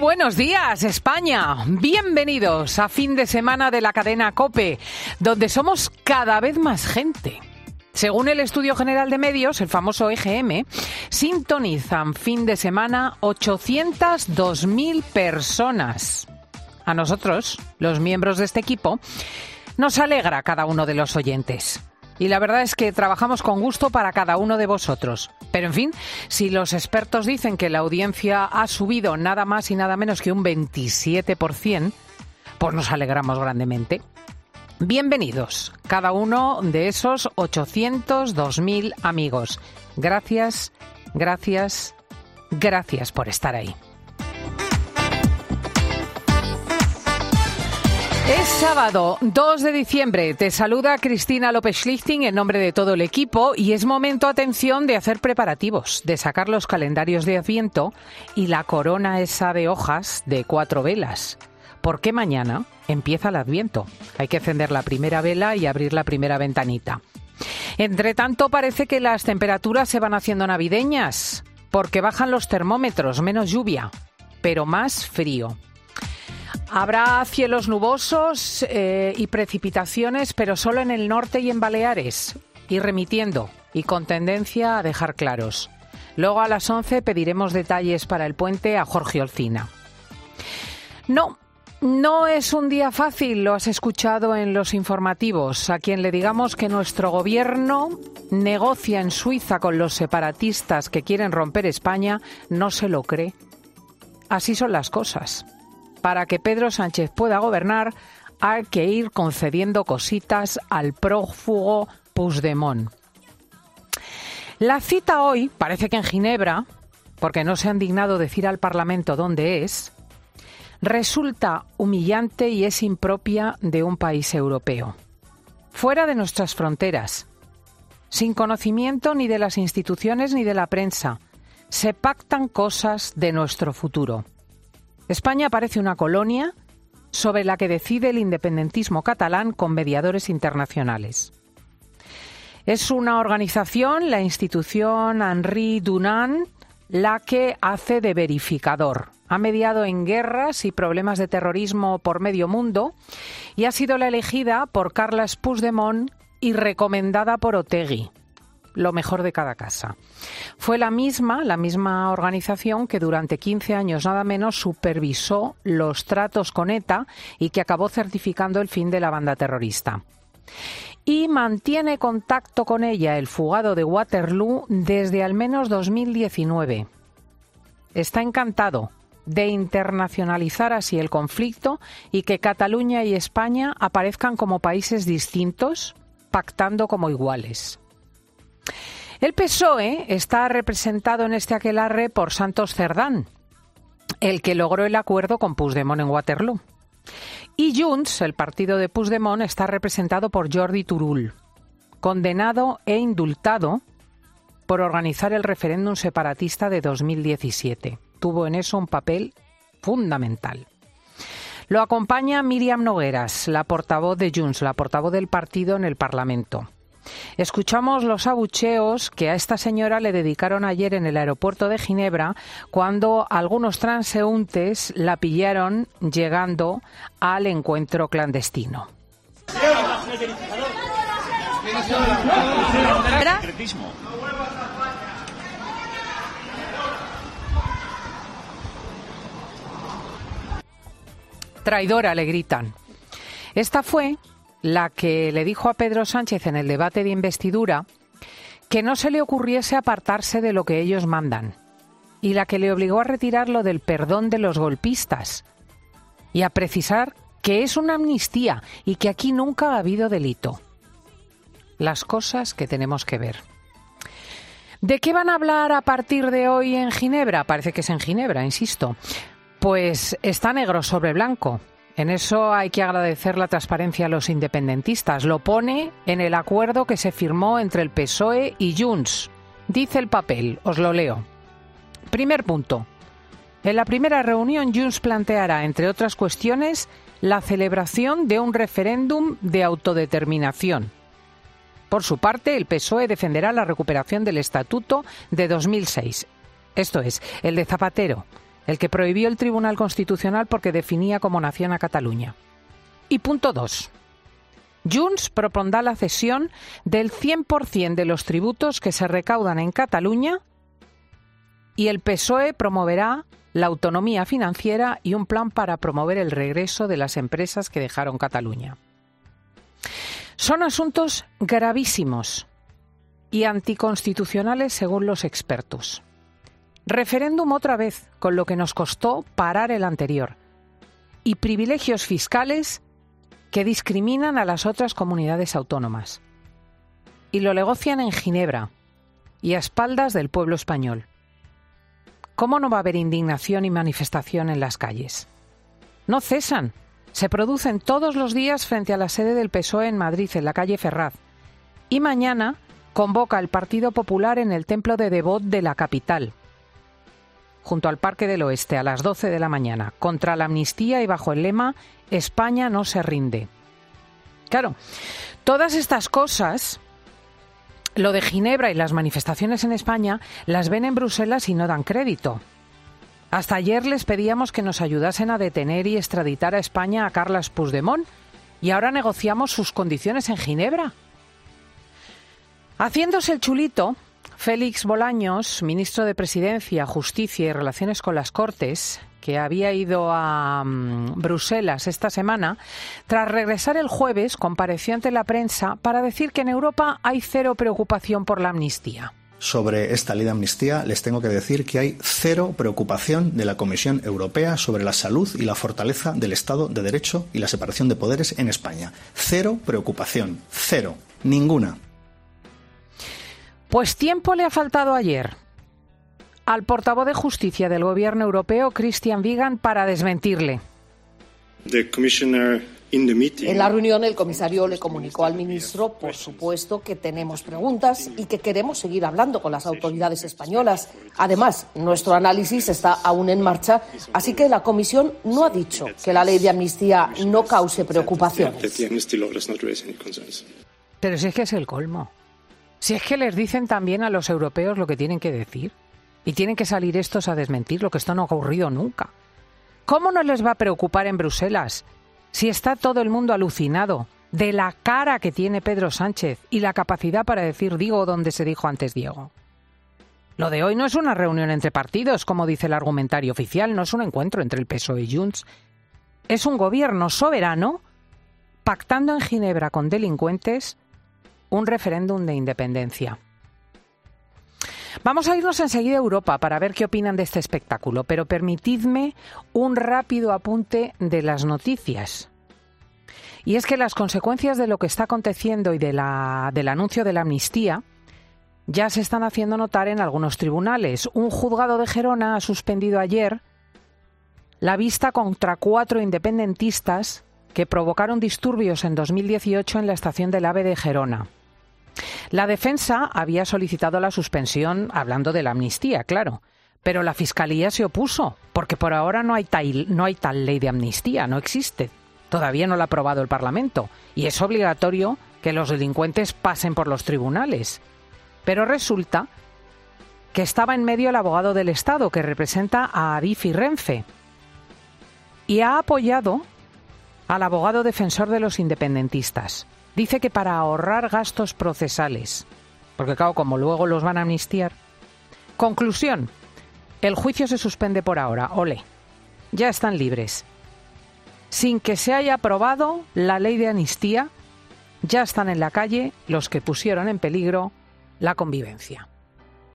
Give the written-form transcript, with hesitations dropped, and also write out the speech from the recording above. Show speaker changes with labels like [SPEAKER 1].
[SPEAKER 1] buenos días, España. Bienvenidos a fin de semana de la cadena COPE, donde somos cada vez más gente. Según el Estudio General de Medios, el famoso EGM, sintonizan fin de semana 802.000 personas. A nosotros, los miembros de este equipo, nos alegra cada uno de los oyentes. Y la verdad es que trabajamos con gusto para cada uno de vosotros. Pero en fin, si los expertos dicen que la audiencia ha subido nada más y nada menos que un 27%, pues nos alegramos grandemente. Bienvenidos, cada uno de esos 802.000 amigos. Gracias, gracias, gracias por estar ahí. Es sábado 2 de diciembre. Te saluda Cristina López-Schlichting en nombre de todo el equipo y es momento, atención, de hacer preparativos, de sacar los calendarios de Adviento y la corona esa de hojas de 4 velas. Porque mañana empieza el Adviento. Hay que encender la primera vela y abrir la primera ventanita. Entre tanto, parece que las temperaturas se van haciendo navideñas, porque bajan los termómetros, menos lluvia, pero más frío. Habrá cielos nubosos y precipitaciones, pero solo en el norte y en Baleares, y remitiendo, y con tendencia a dejar claros. Luego a las 11 pediremos detalles para el puente a Jorge Olcina. No es un día fácil, lo has escuchado en los informativos. A quien le digamos que nuestro gobierno negocia en Suiza con los separatistas que quieren romper España, no se lo cree. Así son las cosas. Para que Pedro Sánchez pueda gobernar, hay que ir concediendo cositas al prófugo Puigdemont. La cita hoy, parece que en Ginebra, porque no se han dignado decir al Parlamento dónde es, resulta humillante y es impropia de un país europeo. Fuera de nuestras fronteras, sin conocimiento ni de las instituciones ni de la prensa, se pactan cosas de nuestro futuro. España parece una colonia sobre la que decide el independentismo catalán con mediadores internacionales. Es una organización, la institución Henri Dunant, la que hace de verificador. Ha mediado en guerras y problemas de terrorismo por medio mundo y ha sido la elegida por Carles Puigdemont y recomendada por Otegi. Lo mejor de cada casa. Fue la misma organización que durante 15 años nada menos supervisó los tratos con ETA y que acabó certificando el fin de la banda terrorista. Y mantiene contacto con ella el fugado de Waterloo desde al menos 2019. Está encantado de internacionalizar así el conflicto y que Cataluña y España aparezcan como países distintos, pactando como iguales. El PSOE está representado en este aquelarre por Santos Cerdán, el que logró el acuerdo con Puigdemont en Waterloo. Y Junts, el partido de Puigdemont, está representado por Jordi Turull, condenado e indultado por organizar el referéndum separatista de 2017. Tuvo en eso un papel fundamental. Lo acompaña Míriam Nogueras, la portavoz de Junts, la portavoz del partido en el Parlamento. Escuchamos los abucheos que a esta señora le dedicaron ayer en el aeropuerto de Ginebra cuando algunos transeúntes la pillaron llegando al encuentro clandestino. Traidora, le gritan. Esta fue la que le dijo a Pedro Sánchez en el debate de investidura que no se le ocurriese apartarse de lo que ellos mandan y la que le obligó a retirar lo del perdón de los golpistas y a precisar que es una amnistía y que aquí nunca ha habido delito. Las cosas que tenemos que ver. ¿De qué van a hablar a partir de hoy en Ginebra? Parece que es en Ginebra, insisto. Pues está negro sobre blanco. En eso hay que agradecer la transparencia a los independentistas. Lo pone en el acuerdo que se firmó entre el PSOE y Junts. Dice el papel, os lo leo. Primer punto. En la primera reunión, Junts planteará, entre otras cuestiones, la celebración de un referéndum de autodeterminación. Por su parte, el PSOE defenderá la recuperación del Estatuto de 2006. Esto es, el de Zapatero, el que prohibió el Tribunal Constitucional porque definía como nación a Cataluña. Y punto 2. Junts propondrá la cesión del 100% de los tributos que se recaudan en Cataluña y el PSOE promoverá la autonomía financiera y un plan para promover el regreso de las empresas que dejaron Cataluña. Son asuntos gravísimos y anticonstitucionales según los expertos. Referéndum otra vez, con lo que nos costó parar el anterior. Y privilegios fiscales que discriminan a las otras comunidades autónomas. Y lo negocian en Ginebra y a espaldas del pueblo español. ¿Cómo no va a haber indignación y manifestación en las calles? No cesan. Se producen todos los días frente a la sede del PSOE en Madrid, en la calle Ferraz. Y mañana convoca el Partido Popular en el Templo de Devot de la capital, junto al Parque del Oeste, a las 12 de la mañana, contra la amnistía y bajo el lema «España no se rinde». Claro, todas estas cosas, lo de Ginebra y las manifestaciones en España, las ven en Bruselas y no dan crédito. Hasta ayer les pedíamos que nos ayudasen a detener y extraditar a España a Carles Puigdemont y ahora negociamos sus condiciones en Ginebra. Haciéndose el chulito, Félix Bolaños, ministro de Presidencia, Justicia y Relaciones con las Cortes, que había ido a Bruselas esta semana, tras regresar el jueves, compareció ante la prensa para decir que en Europa hay cero preocupación por la amnistía.
[SPEAKER 2] Sobre esta ley de amnistía les tengo que decir que hay cero preocupación de la Comisión Europea sobre la salud y la fortaleza del Estado de Derecho y la separación de poderes en España. Cero preocupación, cero, ninguna.
[SPEAKER 1] Pues tiempo le ha faltado ayer al portavoz de Justicia del Gobierno Europeo, Christian Wiegand, para desmentirle.
[SPEAKER 3] En la reunión, el comisario le comunicó al ministro, por supuesto, que tenemos preguntas y que queremos seguir hablando con las autoridades españolas. Además, nuestro análisis está aún en marcha, así que la Comisión no ha dicho que la ley de amnistía no cause preocupaciones.
[SPEAKER 1] Pero si es que es el colmo. Si es que les dicen también a los europeos lo que tienen que decir y tienen que salir estos a desmentirlo, que esto no ha ocurrido nunca. ¿Cómo no les va a preocupar en Bruselas si está todo el mundo alucinado de la cara que tiene Pedro Sánchez y la capacidad para decir digo donde se dijo antes Diego? Lo de hoy no es una reunión entre partidos, como dice el argumentario oficial, no es un encuentro entre el PSOE y Junts. Es un gobierno soberano pactando en Ginebra con delincuentes un referéndum de independencia. Vamos a irnos enseguida a Europa para ver qué opinan de este espectáculo, pero permitidme un rápido apunte de las noticias. Y es que las consecuencias de lo que está aconteciendo y del anuncio de la amnistía ya se están haciendo notar en algunos tribunales. Un juzgado de Gerona ha suspendido ayer la vista contra 4 independentistas que provocaron disturbios en 2018 en la estación del AVE de Gerona. La defensa había solicitado la suspensión hablando de la amnistía, claro, pero la Fiscalía se opuso, porque por ahora no hay tal ley de amnistía, no existe. Todavía no la ha aprobado el Parlamento y es obligatorio que los delincuentes pasen por los tribunales. Pero resulta que estaba en medio el abogado del Estado que representa a Adif y Renfe y ha apoyado al abogado defensor de los independentistas. Dice que para ahorrar gastos procesales, porque claro, como luego los van a amnistiar. Conclusión, el juicio se suspende por ahora, ole, ya están libres. Sin que se haya aprobado la ley de amnistía, ya están en la calle los que pusieron en peligro la convivencia.